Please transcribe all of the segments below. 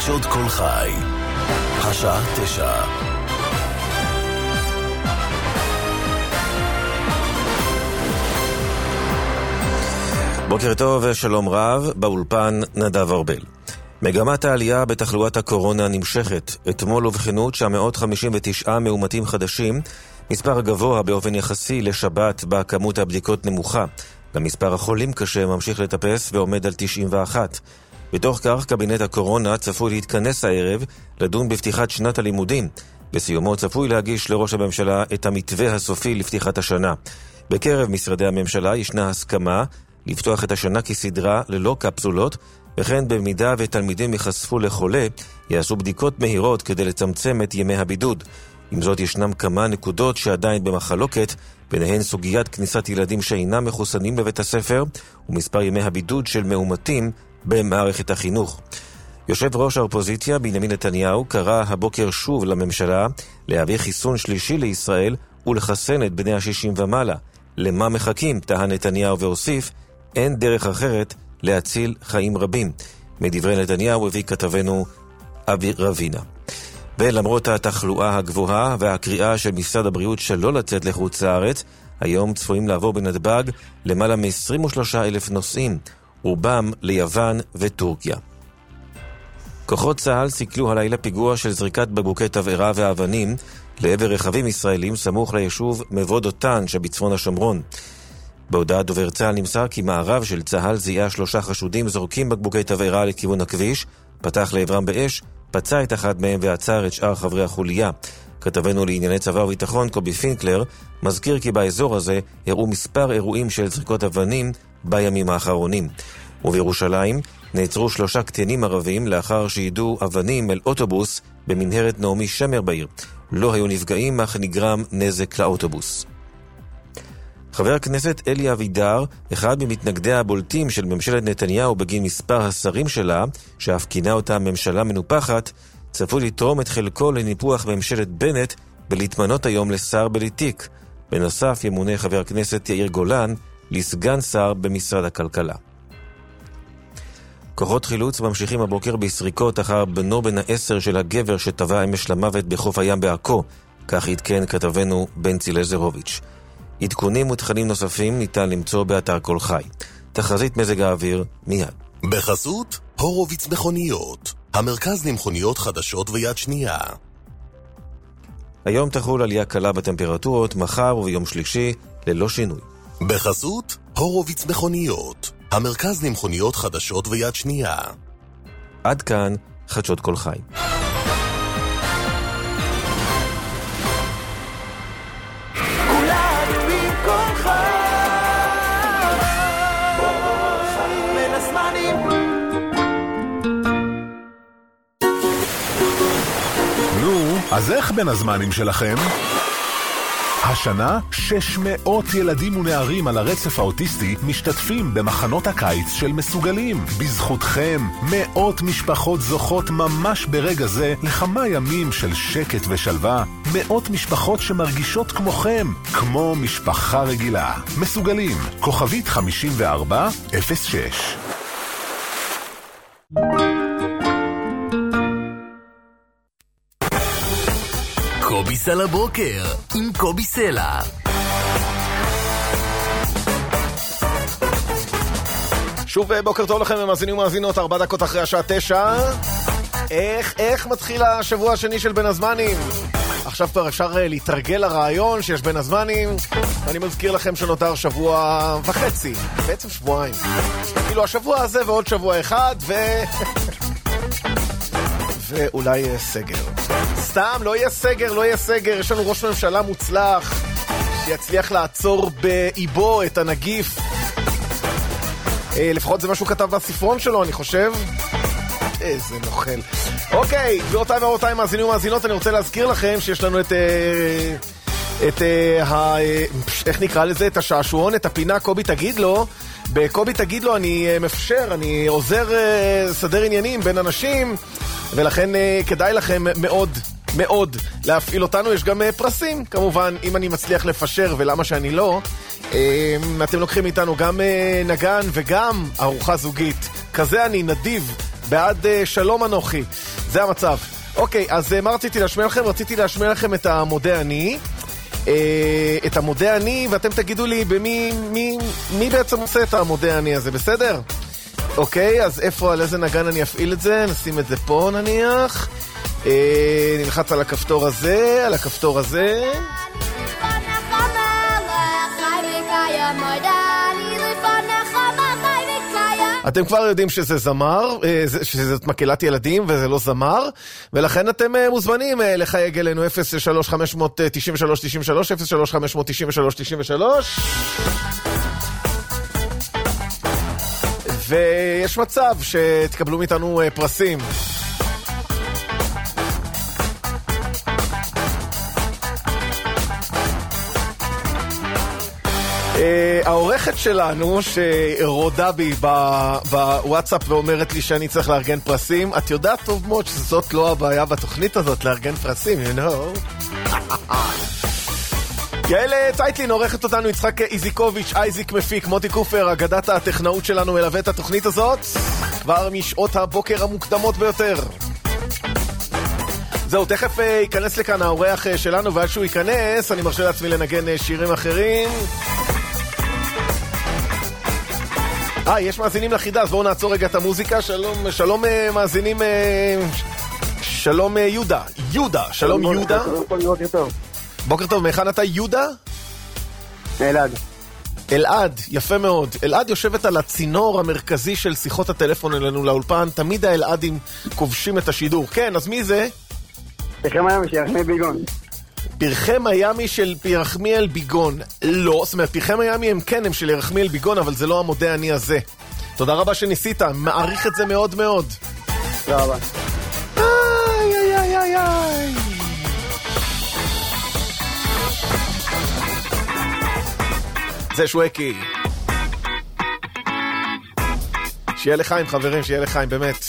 חדשות כל חי. השעה 9. בוקר טוב ושלום רב, באולפן נדב ארבל. מגמת העלייה בתחלואת הקורונה נמשכת. אתמול ובכנות 959 מאומתים חדשים, מספר גבוה באופן יחסי לשבת בכמות הבדיקות נמוכה. למספר החולים קשה ממשיך לטפס ועומד על 91. בתוך כך קבינט הקורונה צפוי להתכנס הערב לדון בפתיחת שנת הלימודים. בסיומו צפוי להגיש לראש הממשלה את המתווה הסופי לפתיחת השנה. בקרב משרדי הממשלה ישנה הסכמה לפתוח את השנה כסדרה ללא קפסולות, וכן במידה ותלמידים יחשפו לחולה, יעשו בדיקות מהירות כדי לצמצם את ימי הבידוד. עם זאת ישנם כמה נקודות שעדיין במחלוקת, ביניהן סוגיית כניסת ילדים שאינם מחוסנים לבית הספר, ומספר ימי הבידוד של מאומתים במערכת החינוך. יושב ראש האופוזיציה בנימין נתניהו קרא הבוקר שוב לממשלה להביא חיסון שלישי לישראל ולחסן את בני ה-60 ומעלה. למה מחכים? טען נתניהו והוסיף, אין דרך אחרת להציל חיים רבים. מדברי נתניהו הביא כתבנו אבי רבינה. ולמרות התחלואה הגבוהה והקריאה של משרד הבריאות שלא לצאת לחוץ לארץ, היום צפויים לעבור בנתב"ג למעלה מ-23,000 נוסעים, רובם ליוון וטורקיה. כוחות צה"ל סיכלו הלילה פיגוע של זריקת בקבוקי תבערה ואבנים לעבר רכבים ישראלים סמוך ליישוב מבוא דותן שבצפון השומרון. בהודעת דובר צה"ל נמסר כי מערב של צה"ל זיהה 3 חשודים זורקים בקבוקי תבערה לכיוון הכביש, פתח לעברם באש, פצע את אחד מהם ועצר את שאר חברי החוליה. כתבנו לענייני צבא וביטחון קובי פינקלר מזכיר כי באזור הזה הראו מספר אירועים של זריקות אבנים בימים האחרונים. ובירושלים נעצרו 3 קטינים ערבים לאחר שידעו אבנים אל אוטובוס במנהרת נעמי שמר בעיר. לא היו נפגעים, אך נגרם נזק לאוטובוס. חבר הכנסת אלי אבידר, אחד ממתנגדיה הבולטים של ממשלת נתניהו בגין מספר השרים שלה, שאף כינה אותה ממשלה מנופחת, צפוי לתרום את חלקו לניפוח ממשלת בנט ולהתמנות היום לשר בלי תיק. בנוסף ימונה חבר הכנסת יאיר גולן לסגן שר במשרד הכלכלה. כוחות חילוץ ממשיכים הבוקר בסריקות אחר בנו בן ה-10 של הגבר שטבע אמש למוות בחוף הים בעכו, כך עדכן כתבנו בנצי לזרוביץ'. עדכונים ותכנים נוספים ניתן למצוא באתר כל חי. תחזית מזג האוויר מיד. בחסות הורוביץ מכוניות, המרכז למכוניות חדשות ויד שנייה. היום תחול עלייה קלה בטמפרטורות, מחר וביום שלישי ללא שינוי. בחסות הורוביץ מכוניות, המרכז למכוניות חדשות ויד שנייה. עד כאן חדשות כל חי. אז איך בין הזמנים שלכם? השנה 600 ילדים ונערים על הרצף האוטיסטי משתתפים במחנות הקיץ של מסוגלים. בזכותכם מאות משפחות זוכות ממש ברגע זה לכמה ימים של שקט ושלווה. מאות משפחות שמרגישות כמוכם, כמו משפחה רגילה. מסוגלים, כוכבית 5406. קובי סלע בוקר עם קובי סלע. שוב בוקר טוב לכם ומאזינים ומאזינות, 4 דקות אחרי השעה 9. איך מתחיל השבוע השני של בין הזמנים? עכשיו כבר אפשר להתרגל לרעיון שיש בין הזמנים. אני מזכיר לכם שנותר שבוע וחצי, בעצם שבועיים. כאילו השבוע הזה ועוד שבוע אחד ואולי סגר. סתם, לא יהיה סגר. יש לנו ראש ממשלה מוצלח שיצליח לעצור באיבו את הנגיף. לפחות זה מה שהוא כתב בספרון שלו, אני חושב. איזה נוכל. אוקיי, גבירותיי ורבותיי, מאזינים ומאזינות, אני רוצה להזכיר לכם שיש לנו איך נקרא לזה? את השעשועון, את הפינה קובי תגיד לו. בקובי תגיד לו אני מפשר, אני עוזר לסדר עניינים בין אנשים, ולכן כדאי לכם מאוד מאוד להפעיל אותנו. יש גם פרסים, כמובן, אם אני מצליח לפשר, ולמה שאני לא. אתם לוקחים איתנו גם נגן וגם ארוחה זוגית. כזה אני נדיב בעד שלום אנוכי. זה המצב. אוקיי, אז מה רציתי להשמיע לכם? רציתי להשמיע לכם את המודה אני. את המודה אני, ואתם תגידו לי מי בעצם עושה את המודה אני הזה, בסדר? אוקיי, אז איפה, על איזה נגן אני אפעיל את זה? נשים את זה פה נניח. נלחץ על הכפתור הזה, על הכפתור הזה. אתם כבר יודעים שזה זמר, שזאת מקהלת ילדים וזה לא זמר, ולכן אתם מוזמנים לחייג אלינו 03-593-93, 03-593-93, ויש מצב שתקבלו מאיתנו פרסים. העורכת שלנו שרודה בי בוואטסאפ ואומרת לי שאני צריך לארגן פרסים, את יודעת טוב מאוד שזאת לא הבעיה בתוכנית הזאת, לארגן פרסים, you know. יעל צייטלין עורכת אותנו, יצחק איזיקוביץ', אייזיק מפיק, מוטי קופר, אגדת הטכנאות שלנו מלווה את התוכנית הזאת כבר משעות הבוקר המוקדמות ביותר. זהו, תכף ייכנס לכאן האורח שלנו, ועד שהוא ייכנס אני מרשה לעצמי לנגן שירים אחרים. יש מאזינים לחידה, אז בואו נעצור רגע את המוזיקה. שלום מאזינים, שלום יהודה, שלום יהודה. בוקר טוב, מאיכן אתה יהודה? אלעד, יפה מאוד. אלעד יושבת על הצינור המרכזי של שיחות הטלפון אלינו לאולפן, תמיד האלעדים כובשים את השידור. כן, אז מי זה? פרחי מיאמי של ירחמיאל ביגון. פרחי מיאמי של ירחמיאל ביגון. לא, זאת אומרת, פרחי מיאמי הם של ירחמיאל ביגון, אבל זה לא המודה אני הזה. תודה רבה שניסית, מעריך את זה מאוד מאוד. תודה רבה. איי. זה שווקי. שיהיה לחיים חברים, שיהיה לחיים באמת.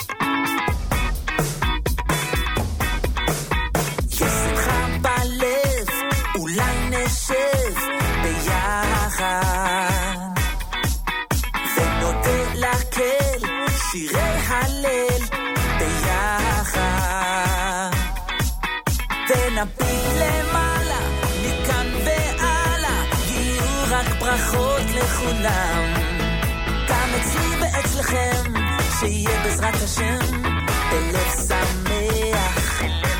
שירי הלל ביחד ונביט למעלה מכאן ועלה, יהיו רק ברכות לכולם, גם אצלי ואצלכם, שיהיה בעזרת השם בלב שמח.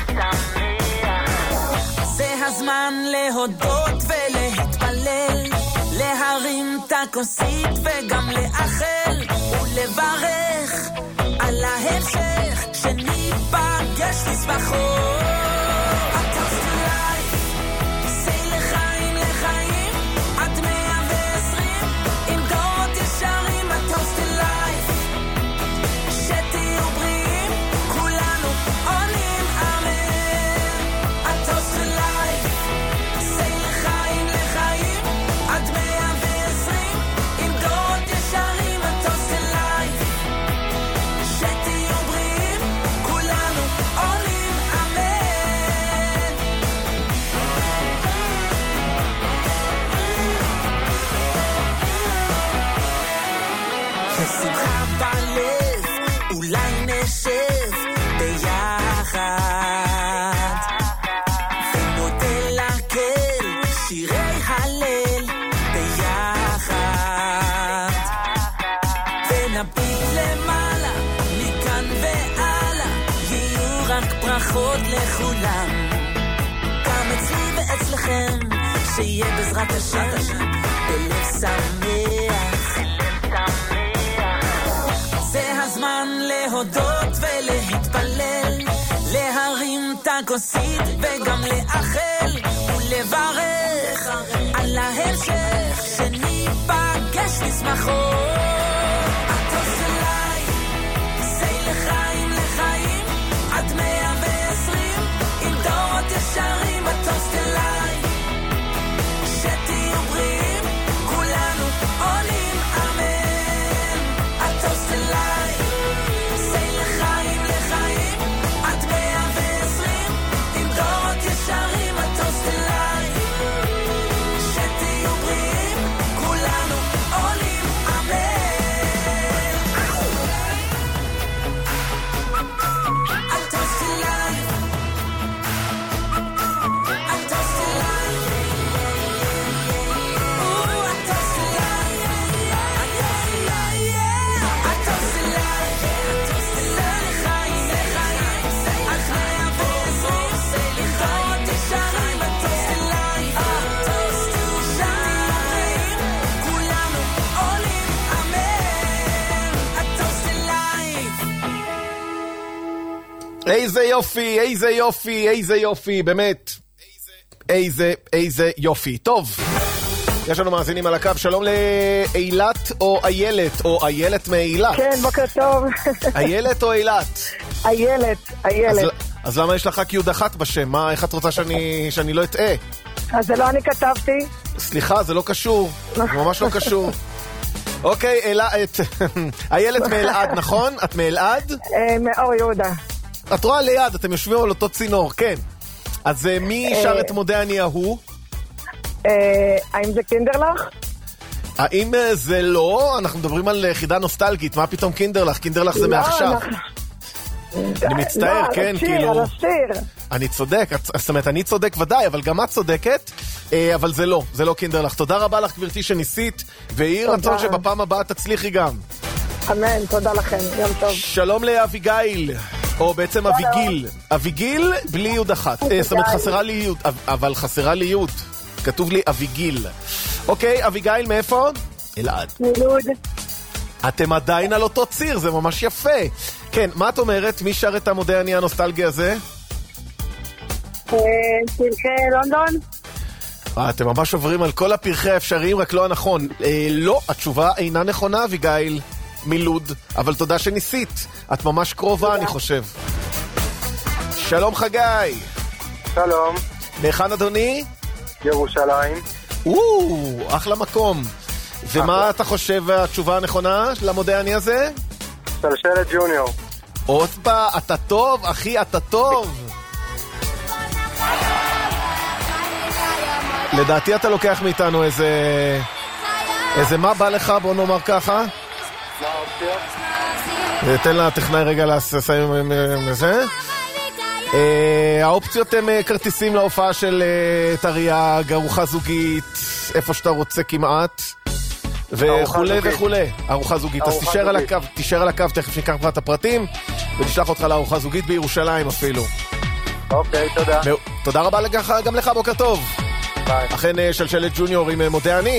זה הזמן להודות ולהתפלל, להרים את הכוסית וגם לאחל ולברך על ההמשך, שניפגש לשמחות. הטוסט לייף, say לחיים לחיים עד 120 עם דורות ישרים. הטוסט לייף, שתהיו בריאים כולנו עונים אמן. הטוסט לייף, say לחיים לחיים עד 120 עם דורות ישרים. הטוסט לייף, שתהיו בריאים כולנו עונים אמן. שמחה בלב, אולי נשב ביחד ונודה להקל שירי הלל ביחד ונביט למעלה מכאן ועלה, יהיו רק ברכות לכולם, גם אצלי ואצלכם, שיהיה בעזרת השם בלב שמח. זה הזמן להודות ולהתפלל, להרים את הכוסית וגם לאחל ולברך על ההמשך, שניפגש לשמחות. הטוסט לייף, say לחיים לחיים עד 120 עם דורות ישרים. הטוסט לייף, שתהיו בריאים כולנו עונים אמן. הטוסט לייף, say לחיים לחיים עד 120 עם דורות ישרים. הטוסט לייף, שתהיו בריאים איזה יופי, איזה יופי, איזה יופי, באמת. איזה יופי. טוב, יש לנו מאזינים על הקו. שלום לאילת או איילת, או איילת מאילת. כן, בוקר טוב. איילת או אילת? איילת. אז למה יש לך קיוד אחת בשם? מה, איך את רוצה שאני לא אטעה? אז זה לא אני כתבתי. סליחה, זה לא קשור. זה ממש לא קשור. אוקיי, איילת מאלעד, נכון? את מאלעד? מאור יהודה. את רואה ליד, אתם יושבים על אותו צינור, כן. אז מי שר את מודה אני ההוא? האם זה קינדרלך? האם זה לא? אנחנו מדברים על חידה נוסטלגית, מה פתאום קינדרלך? קינדרלך זה מעכשיו. אני מצטער, כן, כאילו... על השיר. אני צודק, זאת אומרת, אני צודק ודאי, אבל גם את צודקת, אבל זה לא קינדרלך. תודה רבה לך, גברתי, שניסית, ויהי רצון שבפעם הבאה תצליחי גם. אמן, תודה לכם, יום טוב. שלום לאביגיל, או בעצם אביגיל. אביגיל בלי יוד אחת. זאת אומרת, חסרה לי יוד, אבל חסרה לי יוד. כתוב לי אביגיל. אוקיי, אביגיל, מאיפה? אלעד. מלוד. אתם עדיין על אותו ציר, זה ממש יפה. כן, מה את אומרת? מי שר את המודה אני הנוסטלגי הזה? פרחי לונדון. אתם ממש עוברים על כל הפרחי האפשריים, רק לא הנכון. לא, התשובה אינה נכונה, אביגיל, מלוד, אבל תודה שניסית. את ממש קרובה, אני חושב. שלום חגי. שלום. מהיכן אדוני? ירושלים. אחלה מקום. ומה אתה חושב התשובה הנכונה למודה אני הזה? שלשלת ג'וניור. עוד פעם, אתה טוב, אחי, אתה טוב. לדעתי אתה לוקח מאיתנו איזה מה בא לך, בוא נאמר ככה. מה האופציה? תן לטכנאי רגע לסיים לזה. האופציות הן כרטיסים להופעה של תרי"ג, ארוחה זוגית, איפה שאתה רוצה כמעט, וכולי וכולי. ארוחה זוגית. אז תישאר על הקו, תכף ניקח כבר את הפרטים, ונשלח אותך לארוחה זוגית בירושלים אפילו. אוקיי, תודה. תודה רבה גם לך, בוקר טוב. ביי. אכן שלשלת ג'וניור עם מודה אני.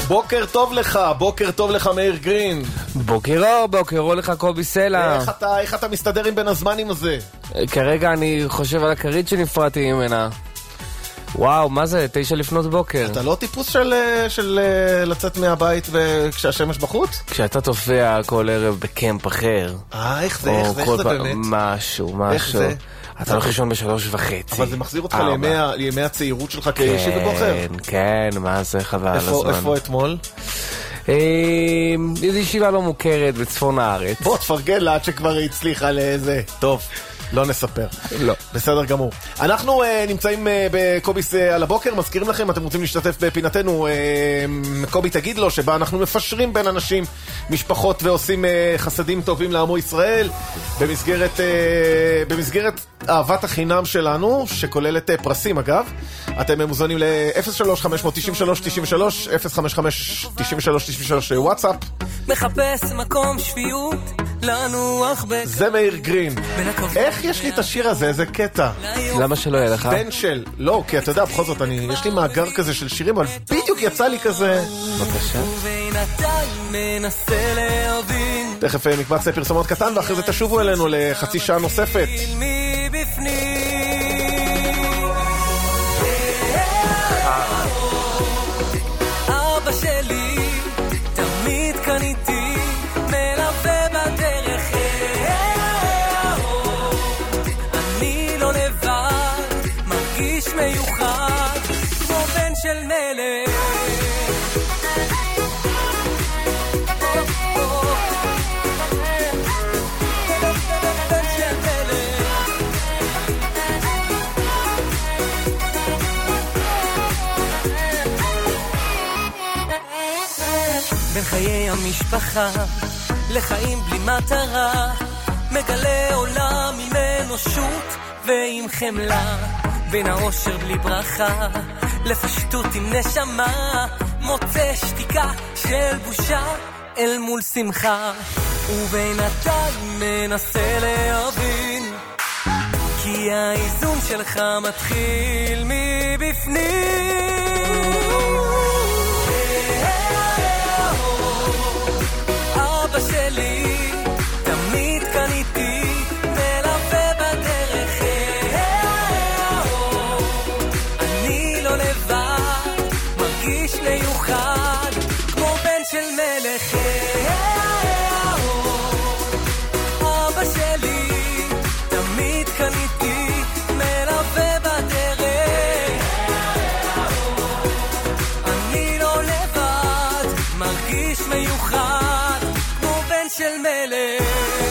בוקר טוב לך מאיר גרין. בוקר אור לך קובי סלע. איך אתה מסתדר עם בין הזמנים הזה? כרגע אני חושב על הכרית שנפרדתי ממנה. וואו, מה זה? 9 לפנות בוקר. אתה לא טיפוס של לצאת מהבית כשהשמש בחוץ? כשאתה תופיע כל ערב בקמפ אחר. איך זה באמת? משהו. אתה לא חישון ב3:30. אבל זה מחזיר אותך לימי הצעירות שלך כישיב בבוחר. כן, מה זה חבל הזמן. איפה אתמול? איזו ישיבה לא מוכרת בצפון הארץ. בוא תפרגן לה עד שכבר היא הצליחה לאיזה. טוב, לא נספר. לא. בסדר גמור. אנחנו נמצאים בקוביס על הבוקר, מזכירים לכם, אתם רוצים להשתתף בפינתנו, קובי תגיד לו, שבה אנחנו מפשרים בין אנשים, משפחות ועושים חסדים טובים לעמו ישראל, במסגרת אהבת החינם שלנו, שכוללת פרסים אגב. אתם מוזמנים ל-03-593-93, 055-93-93 וואטסאפ. מחפש מקום שפיות לנוח זה מאיר גרין. איך יש לי את השיר הזה? איזה קטע. למה שלא יהיה לך? בן של... לא, כי אתה יודע, בכל זאת, יש לי מאגר כזה של שירים, אבל בדיוק יצא לי כזה. בבקשה. תכף מקבץ פרסומות קטן, ואחרי זה תשובו אלינו לחצי שעה נוספת. אבא שלי תמיד קניתי מלווה בדרך, אני לא לבד, מרגיש מיוחד כמו בן של מלך. בין חיי המשפחה לחיים בלי מטרה, מגלה עולם עם אנושות ועם חמלה, בין האושר בלי ברכה לפשטות עם נשמה, מוצא שתיקה של בושה אל מול שמחה, ובינתיים מנסה להבין, כי האיזון שלך מתחיל מבפנים. אבא שלי תמיד קניתי מלווה בדרך, אני לא לבד, מרגיש מיוחד כמו בן של מלך. אבא שלי תמיד קניתי מלווה בדרך, אני לא לבד, מרגיש מיוחד של מלך.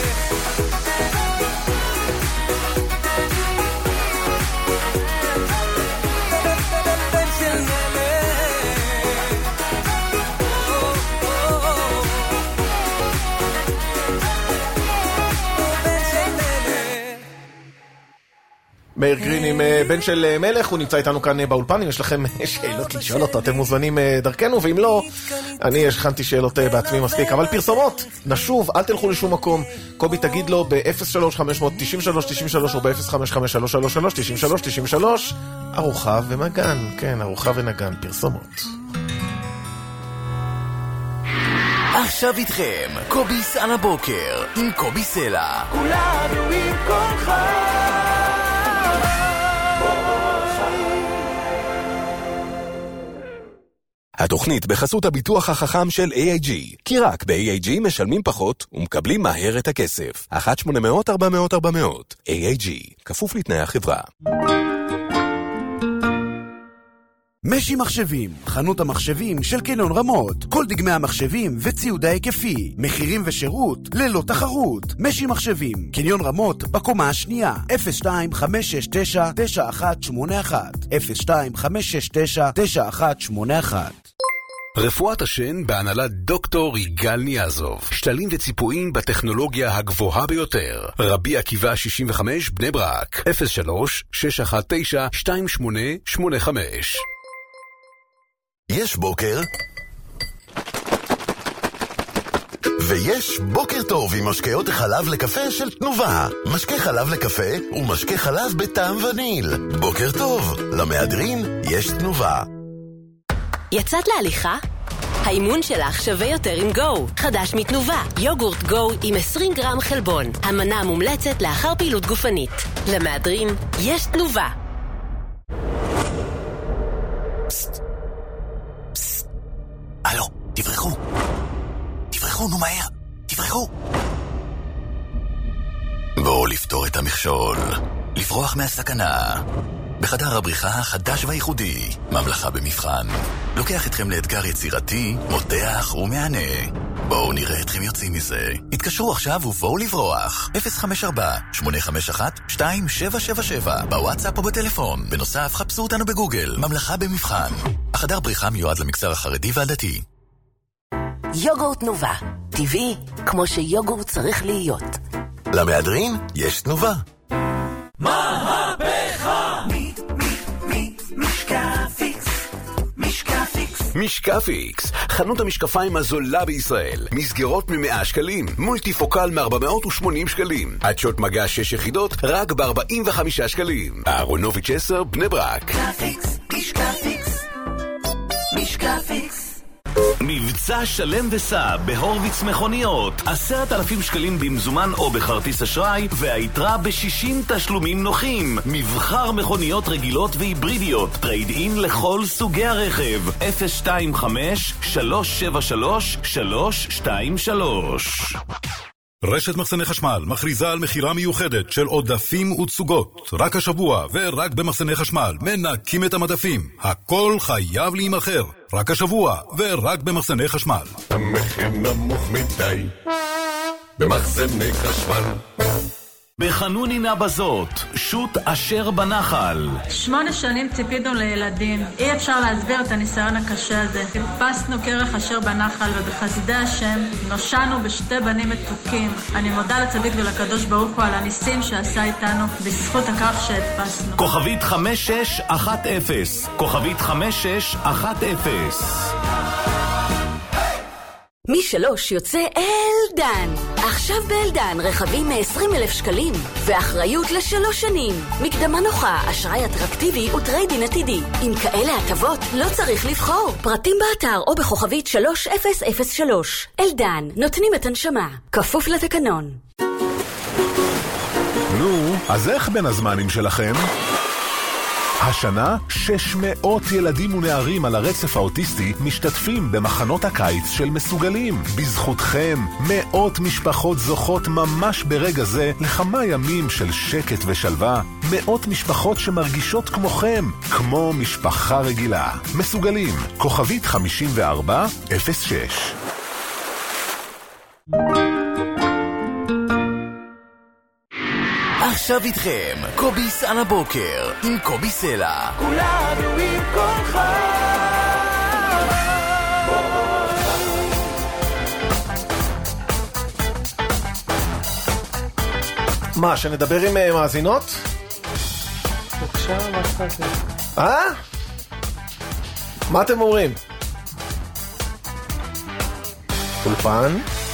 בן של מאיר גרין עם בן של מלך, הוא נמצא איתנו כאן באולפן. אם יש לכם שאלות לשאול אותו, אתם מוזמנים דרכנו, ואם לא, אני הכנתי שאלות בעצמי מספיק. אבל פרסומות, נשוב, אל תלכו לשום מקום. קובי תגיד לו ב-03-593-93 או ב-05-5333-93-93 ארוחה ומגן, כן, ארוחה ונגן, פרסומות. עכשיו איתכם, קוביס על הבוקר, עם קובי סלע. כולנו עם כולך. התוכנית בחסות הביטוח החכם של AIG, כי רק ב-AIG משלמים פחות ומקבלים מהר את הכסף. 1-800-400-400 AIG, כפוף לתנאי החברה. משי מחשבים, חנות המחשבים של קניון רמות. כל דגמי המחשבים וציוד ההיקפי, מחירים ושירות ללא תחרות. משי מחשבים, קניון רמות בקומה השנייה, 02-569-9181 02-569-9181. רפואת השן בהנהלת דוקטור יגאל ניאזוב. שתלים וציפויים בטכנולוגיה הגבוהה ביותר. רבי עקיבא 65 בני ברק, 03-619-2885. יש בוקר ויש בוקר טוב עם משקאות החלב לקפה של תנובה. משקה חלב לקפה ומשקה חלב בטעם וניל. בוקר טוב, למהדרין יש תנובה. יצאת להליכה? האימון שלך שווה יותר עם גו. חדש מתנובה, יוגורט גו עם 20 גרם חלבון. המנה מומלצת לאחר פעילות גופנית. למהדרין, יש תנובה. פסט. פסט. הלו, תברחו. תברחו, נו מהר. תברחו. בואו לפתור את המכשול. לברוח מהסכנה. בחדר הבריחה החדש והייחודי, ממלכה במבחן. לוקח אתכם לאתגר יצירתי, מותח ומענה. בואו נראה אתכם יוצאים מזה. התקשרו עכשיו ובואו לברוח. 054-851-2777 בוואטסאפ או בטלפון. בנוסף, חפשו אותנו בגוגל. ממלכה במבחן. החדר בריחה מיועד למגזר החרדי והדתי. יוגורט תנובה. טבעי, כמו שיוגורט צריך להיות. למהדרין יש תנובה. מהפכה! משקפיקס. משקפיקס, חנות המשקפיים הזולה בישראל. מסגרות מ100 שקלים, מולטיפוקל מ480 שקלים. עדשות מגע 6 יחידות רק ב45 שקלים. אהרונוביץ' 10, בני ברק. משקפיקס. מבצע שלם וסע בהורוויץ מכוניות, 10,000 שקלים במזומן או בכרטיס אשראי, והיתרה ב60 תשלומים נוחים. מבחר מכוניות רגילות והיברידיות, טרייד אין לכל סוגי הרכב. 025-373-323. רשת מחסני חשמל מכריזה על מחירה מיוחדת של עודפים ותסוגות. רק השבוע ורק במחסני חשמל מנקים את המדפים. הכל חייב להימחר. רק השבוע ורק במחסני חשמל. המחיר נמוך מדי במחסני חשמל. בחנונינה בזאת, שוט אשר בנחל. 8 שנים ציפינו לילדים. אי אפשר להסביר את הניסיון הקשה הזה. חיפשנו קרח אשר בנחל, ובחסדי השם נושענו בשתי בנים מתוקים. אני מודה לצדיק ולקדוש ברוך הוא על הניסים שעשה איתנו בזכות הכך שהדפסנו. כוכבית 5610. כוכבית 5610. מ3 יוצא אלדן. עכשיו באלדן רכבים מ20,000 שקלים ואחריות ל3 שנים. מקדמה נוחה, אשראי אטרקטיבי וטריידין עתידי. עם כאלה הטבות לא צריך לבחור. פרטים באתר או בכוכבית 3003. אלדן, נותנים את הנשמה. כפוף לתקנון. נו, אז איך בין הזמנים שלכם? השנה 600 ילדים ונערים על הרצף האוטיסטי משתתפים במחנות הקיץ של מסוגלים. בזכותכם, מאות משפחות זוכות ממש ברגע זה לכמה ימים של שקט ושלווה. מאות משפחות שמרגישות כמוכם, כמו משפחה רגילה. מסוגלים, כוכבית 5406. עכשיו איתכם, קוביס על הבוקר, עם קובי סלע. כולנו עם כולך. מה, שנדבר עם מאזינות? בבקשה, מה אכפת לי? מה אתם אומרים? אולפן?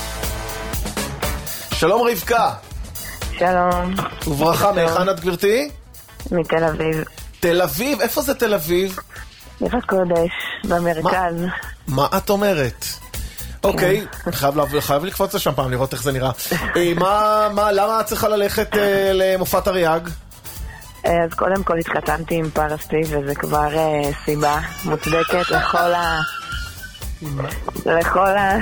שלום רבקה. שלום. וברכה, מהיכן את גברתי? מתל אביב. תל אביב? איפה זה תל אביב? יפת קודש, במרכז. מה את אומרת? אוקיי, חייב לקפוץ לשם פעם, לראות איך זה נראה. למה את צריכה ללכת למופת אריאג? אז קודם כל התחתנתי עם פרסטי, וזה כבר סיבה מוצדקת לכל ה...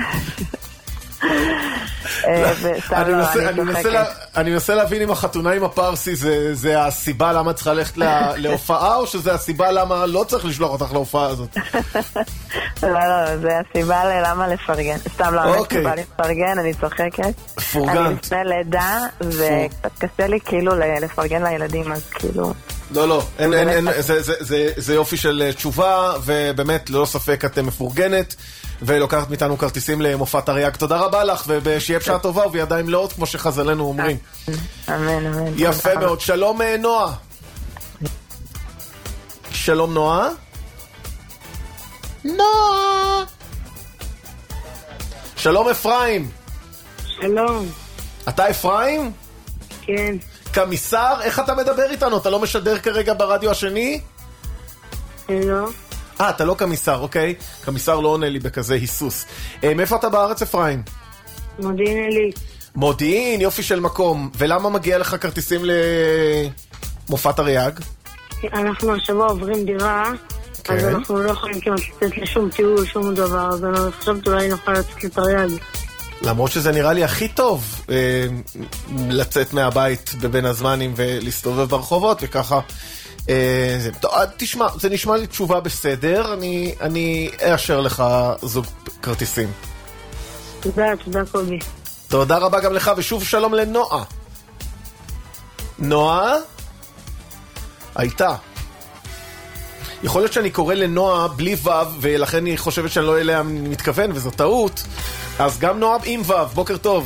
אני מנסה להבין אם החתונה עם הפרסי זה הסיבה למה צריך ללכת להופעה, או שזה הסיבה למה לא צריך לשלוח אותך להופעה הזאת? לא, זה הסיבה ללמה לפרגן. סתם לא, אני סיבה לפרגן, אני צוחקת. פורגנט. אני לפני לידה, וקצת קשה לי כאילו לפרגן לילדים, אז כאילו... לא, זה יופי של תשובה, ובאמת ללא ספק את מפורגנת, ולוקחת מאיתנו כרטיסים למופת אריאג. תודה רבה לך, ושיהיה בשעה טובה ובידיים מלאות, כמו שחז"לנו אומרים. אמן. יפה מאוד. שלום נועה. שלום נועה. שלום אפרים. שלום. אתה אפרים? כן. קמיסר, איך אתה מדבר איתנו? אתה לא משדר כרגע ברדיו השני? לא. אתה לא קמיסר, אוקיי. קמיסר לא עונה לי בכזה היסוס. מאיפה אתה בארץ, אפרים? מודיעין עילית. מודיעין, יופי של מקום. ולמה מגיע לך כרטיסים למופע תרי"ג? אנחנו השבוע עוברים דירה, אז אנחנו לא יכולים כמעט לצאת לשום טיול, שום דבר, אז אני חושבת אולי נוכל לצאת לתרי"ג. למרות שזה נראה לי הכי טוב לצאת מהבית בבין הזמנים ולהסתובב ברחובות וככה. תשמע, זה נשמע לי תשובה בסדר, אני אאשר לך זוג כרטיסים. תודה קובי. תודה רבה גם לך, ושוב שלום לנועה. נועה? הייתה. יכול להיות שאני קורא לנועה בלי וו, ולכן אני חושבת שאני לא אליה מתכוון, וזו טעות. אז גם נועה עם וו, בוקר טוב.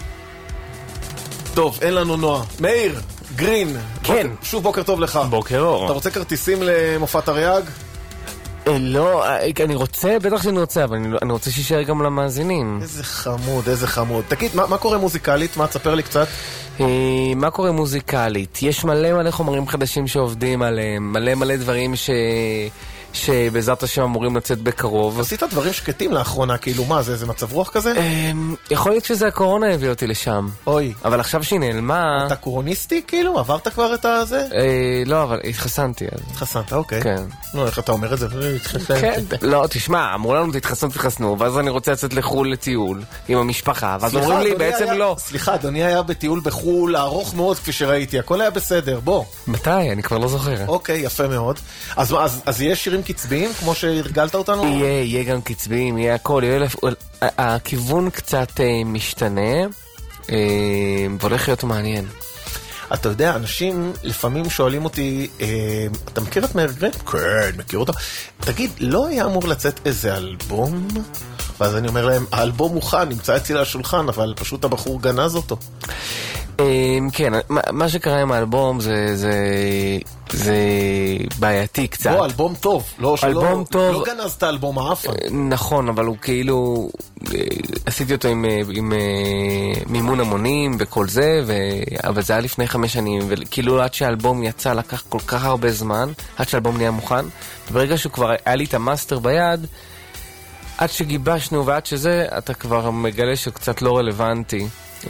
טוב, אין לנו נועה. מאיר, גרין. כן. שוב בוקר טוב לך. בוקר אור. אתה רוצה כרטיסים למופע תרי"ג? לא, אני רוצה, בטח שאני רוצה, אבל אני רוצה שישאר גם למאזינים. איזה חמוד, איזה חמוד. תגיד, מה קורה מוזיקלית? מה, תספר לי קצת. מה קורה מוזיקלית? יש מלא חומרים חדשים שעובדים עליהם, מלא דברים שבעזרת השם אמורים לצאת בקרוב. עשית דברים שקטים לאחרונה, כאילו מה, זה מצב רוח כזה? יכול להיות שזה הקורונה הביא אותי לשם. אוי. אבל עכשיו שהיא נעלמה... אתה קורוניסטי כאילו? עברת כבר את הזה? לא, אבל התחסנתי. התחסנת, אוקיי. כן. נו, איך אתה אומר את זה? כן. לא, תשמע, אמרו לנו תתחסנו, ואז אני רוצה לצאת לחול לטיול עם המשפחה, ואז אומרים לי בעצם לא. סליחה, אדוני היה בטיול בחול ארוך מאוד כפי שראיתי, הכל היה בסדר, בוא. מתי? אני כבר לא זוכר. אוקיי, יפה מאוד. אז יש שירים קצביים, כמו שהרגלת אותנו? יהיה גם קצביים, יהיה הכל. הכיוון קצת משתנה, והולך להיות מעניין. אתה יודע, אנשים לפעמים שואלים אותי, אתה מכיר את מאיר גרין? כן, מכיר אותו. תגיד, לא היה אמור לצאת איזה אלבום? ואז אני אומר להם, האלבום מוכן, נמצא אצלי על השולחן, אבל פשוט הבחור גנז אותו. כן, מה שקרה עם האלבום זה בעייתי קצת. לא, אלבום טוב. אלבום טוב. לא גנזת אלבום האפה. נכון, אבל הוא כאילו... עשיתי אותו עם מימון המונים וכל זה, אבל זה היה לפני 5 שנים, וכאילו עד שהאלבום יצא לקח כל כך הרבה זמן, עד שהאלבום נהיה מוכן, וברגע שהוא כבר היה לי את המאסטר ביד, עד שגיבשנו ועד שזה, אתה כבר מגלה שהוא קצת לא רלוונטי.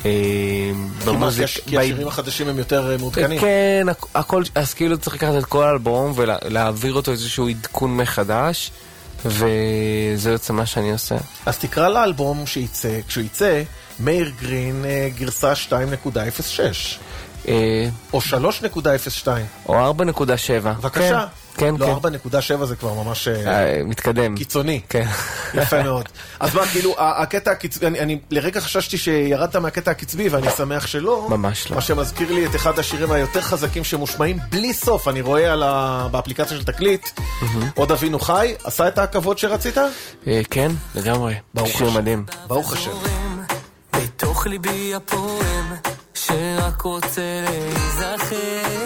כי השירים החדשים הם יותר מעודכנים. כן, אז כאילו צריך לקחת את כל האלבום ולהעביר אותו איזשהו עדכון מחדש, וזה יוצא מה שאני עושה. אז תקרא לאלבום שיצא, כשהוא יצא, מאיר גרין גרסה 2.06 או 3.02 או 4.7. בבקשה. כן, לא, 4.7 זה כבר ממש מתקדם. קיצוני. כן. יפה מאוד. אז מה, כאילו, הקטע הקצבי, אני לרגע חששתי שירדת מהקטע הקצבי, ואני שמח שלא. ממש לא. מה שמזכיר לי את אחד השירים היותר חזקים שמושמעים בלי סוף, אני רואה באפליקציה של תקליט, עוד אבינו חי, עשה את העקבות שרצית? כן, לגמרי. שיר מדהים. ברוך השם. בתוך ליבי הפועם, שרק רוצה להיזכר.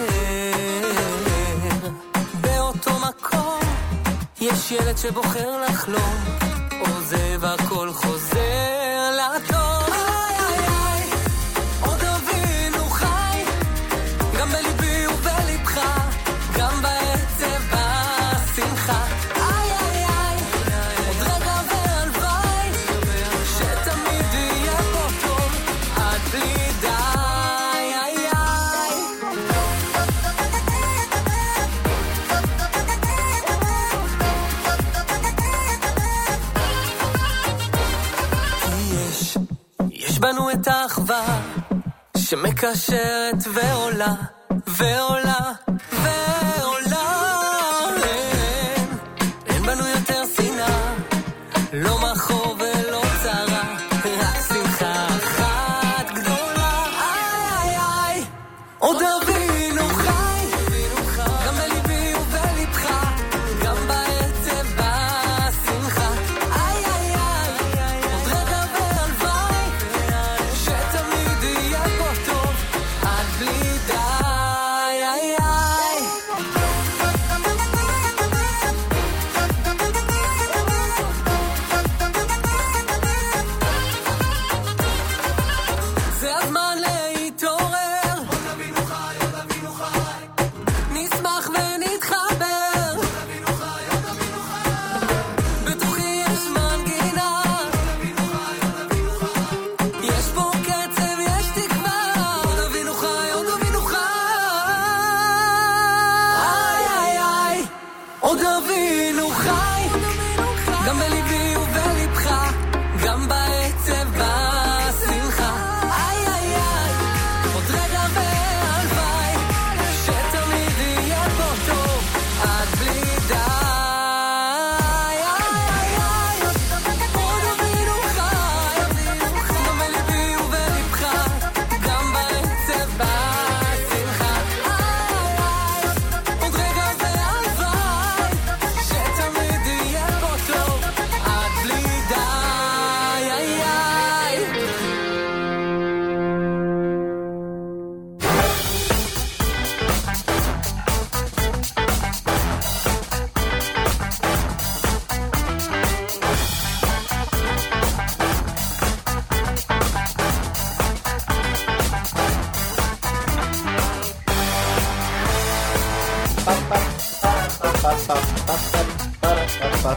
יש ילד שבוחר לחלום, עוזב הכל חוזר לטוב. איי איי איי, עוד אבינו חי, גם בליבי ובלבך, גם בעצב בשמחה. איי איי איי, עוד רגע והלוואי, שתמיד יהיה פה טוב, עד בלי די. יש בנו את האחווה שמקשרת ועולה ועולה ועולה. אין בנו יותר שנאה, לא מחור ולא צרה, רק שמחה אחת גדולה. איי איי איי, עוד אבינו חי, גם בליבי ובלבך, גם בעצב בשמחה. איי איי איי, עוד רגע והלוואי, שתמיד יהיה פה טוב, עד בלי די. איי איי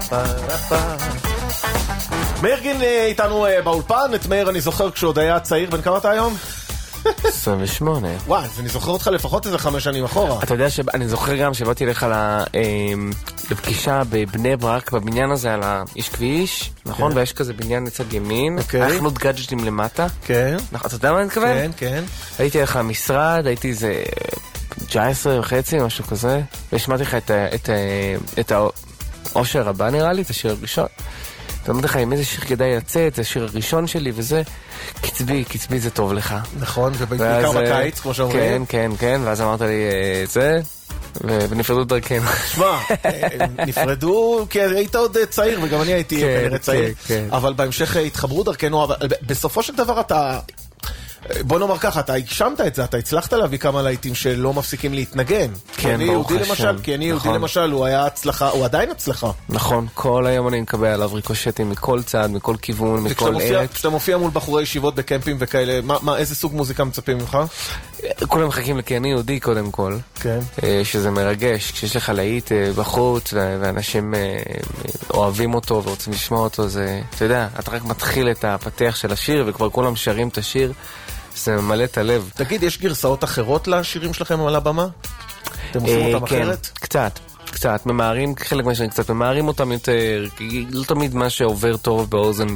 מאיר גין איתנו באולפן. את מאיר אני זוכר כשעוד היה צעיר. בן כמה אתה היום? 28. וואי, אז אני זוכר אותך לפחות איזה 5 שנים אחורה. אתה יודע שאני זוכר גם שבאתי לך לפגישה בבני ברק, בבניין הזה על האיש כביש, נכון? ויש כזה בניין לצד ימין, היה חנות גאדג'טים למטה. כן. אתה יודע מה אני מתכוון? כן, כן. הייתי לך משרד, הייתי איזה 19 וחצי, משהו כזה, והשמעתי לך את האושר הבא נראה לי, את השיר הראשון. ואמרתי לך, עם איזה שיר כדאי לצאת, זה השיר הראשון שלי וזה, קצבי זה טוב לך. נכון, ובעיקר בקיץ, כמו שאומרים. כן, ואז אמרת לי, זה, ונפרדו דרכנו. שמע, נפרדו, כי היית עוד צעיר, וגם אני הייתי כנראה צעיר, אבל בהמשך התחברו דרכנו, אבל בסופו של דבר אתה... בוא נאמר ככה, אתה הגשמת את זה, אתה הצלחת להביא כמה להיטים שלא מפסיקים להתנגן. כן, ברוך השם. כי אני יהודי למשל, הוא היה הצלחה, הוא עדיין הצלחה. נכון, כל היום אני מקבל עליו ריקושטים מכל צד, מכל כיוון, מכל ערת. כשאתה מופיע מול בחורי ישיבות בקמפים וכאלה, איזה סוג מוזיקה מצפים ממך? כולם מחכים כי אני יהודי קודם כל. כן. שזה מרגש, כשיש לך להיט בחוץ, ואנשים אוהבים אותו ורוצים לשמוע אותו, זה, אתה יודע, אתה רק מתחיל את הפתח של השיר, וכבר כולם שרים את השיר. זה ממלא את הלב. תגיד, יש גרסאות אחרות לשירים שלכם על הבמה? אתם עושים אותם אחרת? קצת, ממהרים, חלק מהשנים קצת ממהרים אותם יותר, לא תמיד מה שעובר טוב באוזן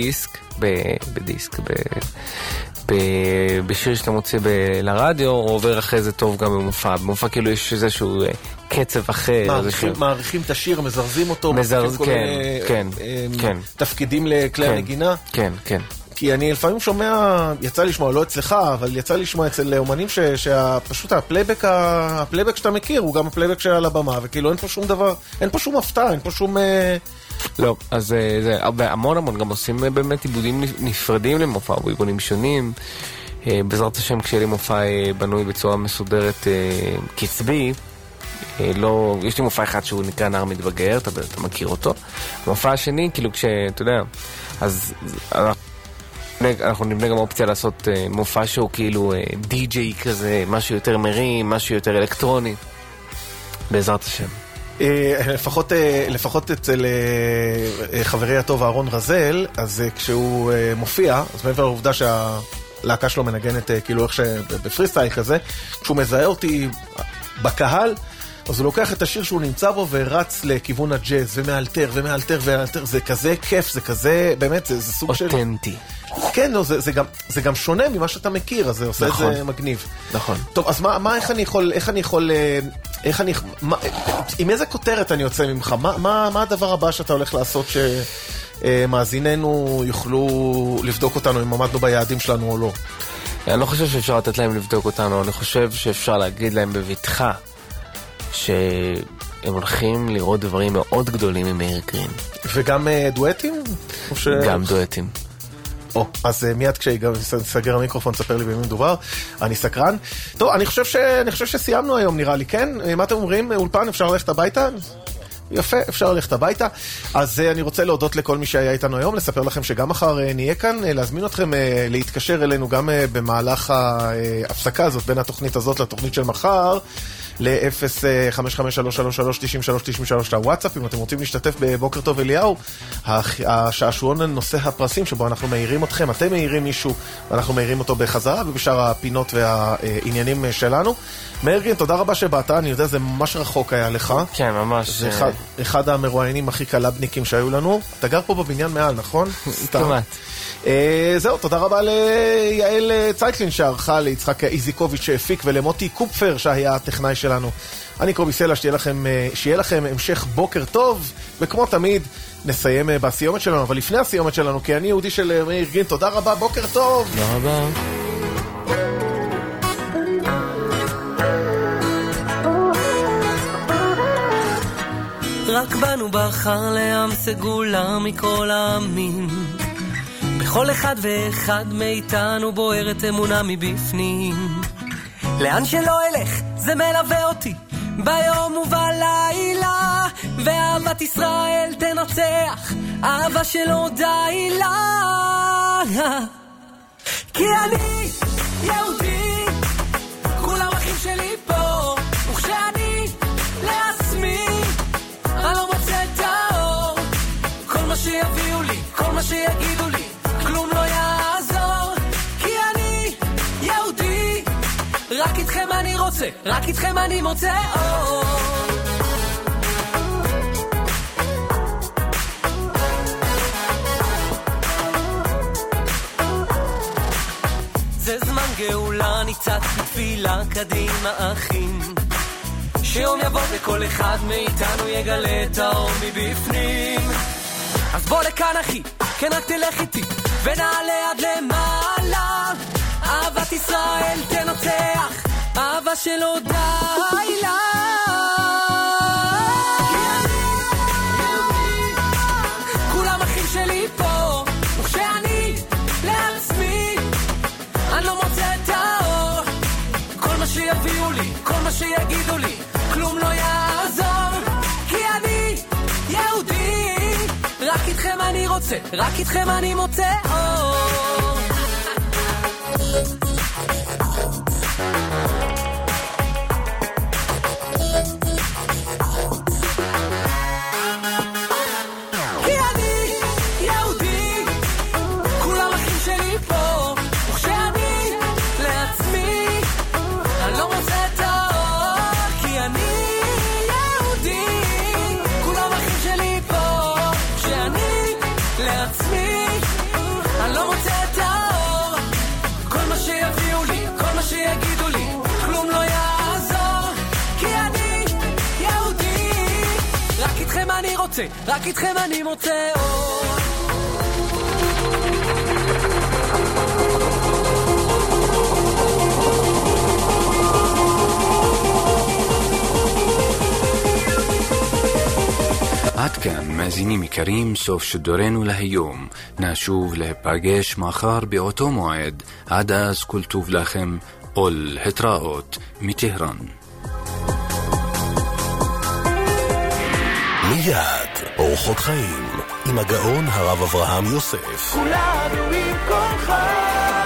בשיר שאתה מוציא לרדיו, עובר אחרי זה טוב גם במופע. במופע כאילו יש איזשהו קצב אחר. מעריכים את השיר, מזרזים אותו, כן. תפקידים לכלי הנגינה? כן. כי אני לפעמים שומע, יצא לשמוע, לא אצלך, אבל יצא לשמוע אצל אומנים שפשוט הפלייבק שאתה מכיר הוא גם הפלייבק שעל הבמה, וכאילו אין פה שום דבר, אין פה שום הפתעה, אין פה שום... לא, אז זה המון גם עושים באמת עיבודים נפרדים למופע, או עיבודים שונים. בעזרת השם, כשיהיה לי מופע בנוי בצורה מסודרת קצבי, יש לי מופע אחד שהוא נקרא נער מתבגר, אתה מכיר אותו. המופע השני, כאילו כשאתה יודע, אז... אנחנו נבנה גם אופציה לעשות מופע שהוא כאילו די-ג'יי כזה, משהו יותר מרים, משהו יותר אלקטרוני, בעזרת השם. לפחות אצל חברי הטוב אהרון רזל, אז כשהוא מופיע, אז מעבר לעובדה שהלהקה שלו מנגנת כאילו איך שבפריסטייל כזה, כשהוא מזהה אותי בקהל, אז הוא לוקח את השיר שהוא נמצא בו ורץ לכיוון הג'אז ומאלתר, זה כזה כיף, זה כזה, באמת, זה סוג של... אותנטי. כן, לא, זה גם שונה ממה שאתה מכיר, אז זה עושה את זה מגניב. נכון. טוב, אז איך אני יכול, עם איזה כותרת אני יוצא ממך? מה הדבר הבא שאתה הולך לעשות שמאזיננו יוכלו לבדוק אותנו אם עמדנו ביעדים שלנו או לא? אני לא חושב שאפשר לתת להם לבדוק אותנו, אני חושב שאפשר להגיד להם בבטחה שהם הולכים לראות דברים מאוד גדולים ממאיר גרין. וגם דואטים? גם דואטים. אז מיד כשסגר המיקרופון תספר לי במי מדובר, אני סקרן. טוב, אני חושב שסיימנו היום נראה לי, כן? מה אתם אומרים? אולפן, אפשר ללכת הביתה? יפה, אפשר ללכת הביתה. אז אני רוצה להודות לכל מי שהיה איתנו היום, לספר לכם שגם מחר נהיה כאן, להזמין אתכם להתקשר אלינו גם במהלך ההפסקה הזאת, בין התוכנית הזאת לתוכנית של מחר, ל-055-333-93-93 לוואטסאפ, אם אתם רוצים להשתתף בבוקר טוב אליהו, השעשועון נושא הפרסים שבו אנחנו מעירים אתכם, אתם מעירים מישהו ואנחנו מעירים אותו בחזרה, ובשאר הפינות והעניינים שלנו. מאיר גרין, תודה רבה שבאת, אני יודע, זה ממש רחוק היה לך. כן, ממש. זה אחד המרואיינים הכי קלבניקים שהיו לנו. אתה גר פה בבניין מעל, נכון? כמעט. זהו, תודה רבה ליעל צייטלין שערכה, ליצחק איזיקוביץ' שהפיק, ולמוטי קופפר שהיה הטכנאי שלנו. אני קובי סלע, שיהיה לכם המשך בוקר טוב, וכמו תמיד נסיים בסיומת שלנו, אבל לפני הסיומת שלנו, כי אני יהודי של מאיר גרין, תודה רבה, בוקר טוב. תודה רבה. רק בנו בחר לעם סגולה מכל העמים, בכל אחד ואחד מאיתנו בוערת אמונה מבפנים. לאן שלא אלך זה מלווה אותי ביום ובלילה, ואהבת ישראל תנצח, אהבה שלא די לה. כי אני יהודי, כולם אחים שלי פה, וכשאני לעצמי אני לא מוצא את האור, רק איתכם אני רוצה, רק איתכם אני מוצא אור. זה זמן גאולה, ניצת תפילה קדימה אחים, שיום יבוא וכל אחד מאיתנו יגלה את האור מבפנים. אז בוא לכאן אחי, כן רק תלך איתי ונעלה עד למעלה. אהבת ישראל תנוצח, אהבה שלא די לה. כולם אחים שלי פה, וכשאני לעצמי אני לא מוצא את האור. כל מה שיביאו לי, כל מה שיגידו לי, כלום לא יעזור, כי אני יהודי. רק איתכם אני רוצה, רק איתכם אני מוצא אור. כי אני יהודי, כולם אחים שלי פה, וכשאני לעצמי אני לא מוצא את האור. כי אני יהודי, כולם אחים שלי פה, כשאני לעצמי אני לא מוצא את האור. כל מה שיביאו לי, כל מה שיגידו לי, כלום לא יעזור, כי אני יהודי. רק איתכם אני רוצה, רק איתכם אני מוצא אור. עד כאן מאזינים יקרים, סוף שידורנו להיום. נשוב להיפגש מחר באותו מועד. עד אז כל טוב לכם, ולהתראות מטהרן. מיד אורחות חיים עם הגאון הרב אברהם יוסף. כולנו עם כל חיים